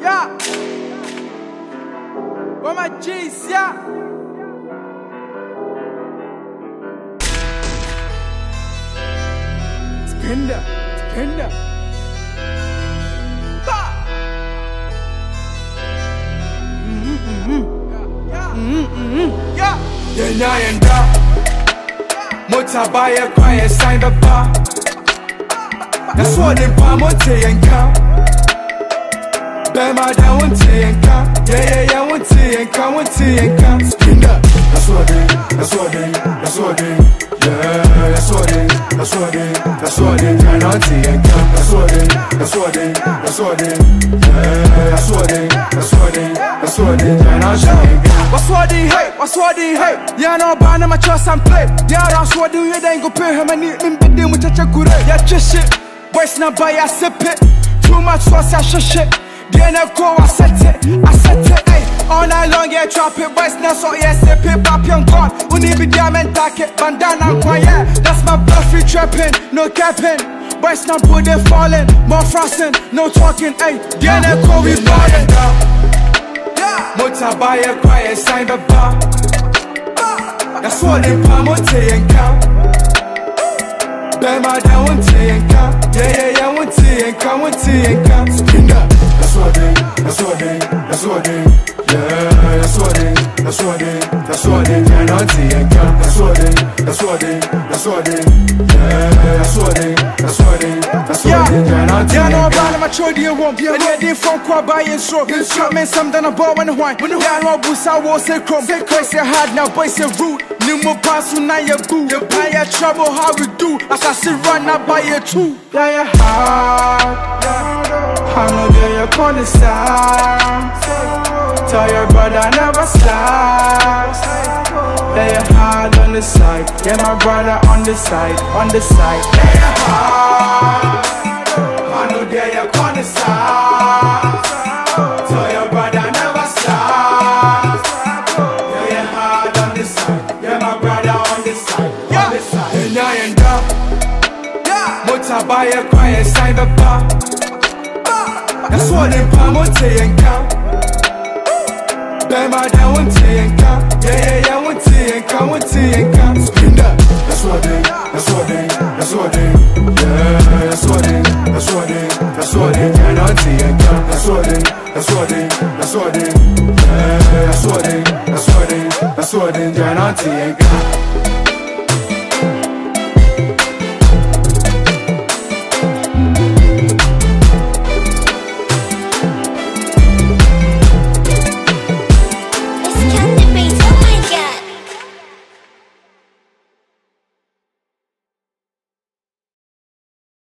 Yeah. Where my G's, yeah. Spinda, spinda. Yeah. Yenya yenda Motabaya kwaye sign the bar. That's what they pa mote yenka. Bema da wonte yenka. Yeah, wonte yenka. Spinda. That's what they. Yeah, that's what they. Try not to yenka. That's what they. Yeah, that's what they. Try not to yenka. What's what they hate? Yeah, no banana my trust and play. Yeah, that's what do you then go pay him and eat me bid with a chakure. Yeah, just shit. Boys not buy a sip it. Too much sauce, I shit. Then I go, I set it, hey. All night long, yeah, trap it. Boys not so, yeah, sip it, pop young god. Only be diamond tacket, bandana quiet. That's my buffy trapping, no capping. Boys not put it falling, more frosting, no talking, hey. Then I go, we ballin'. Motabaya quiet, sign the bar. That's what they pa mote yenka. Bema da wonte yenka. Yeah, wonte yenka. Spinda. That's what they. Yeah, that's what they. Try not to yenka. That's what they. Yeah, that's what they. Try not to yeah, no yenka. brand my chodi won't be. And yeah, they from kwa buy and stroke. Shot me some done a ball when the wine. Yeah, no boost I will say chrome. Boys say hard now, boys say rude. New more pass who now you boo. You buy your trouble, how we do. As I see run, I buy it too. Yeah, you hard. I know that you're gonna stop. Tell your brother never stop. Yeah, you hard on the side. Yeah, my brother on the side. Yeah, you hard. I know that you're gonna stop. Tell your brother never stop. Yeah, you hard on the side. Yeah, my brother on the side. Yenya yenda Motabaya kwaye sign the bar. That's what they pa mote yenka. Bema da wonte yenka. Yeah, wonte yenka. Spinda. That's what they. Yeah, that's what they. Try not to yenka. That's what they. Yeah, that's what they. Try not to yenka.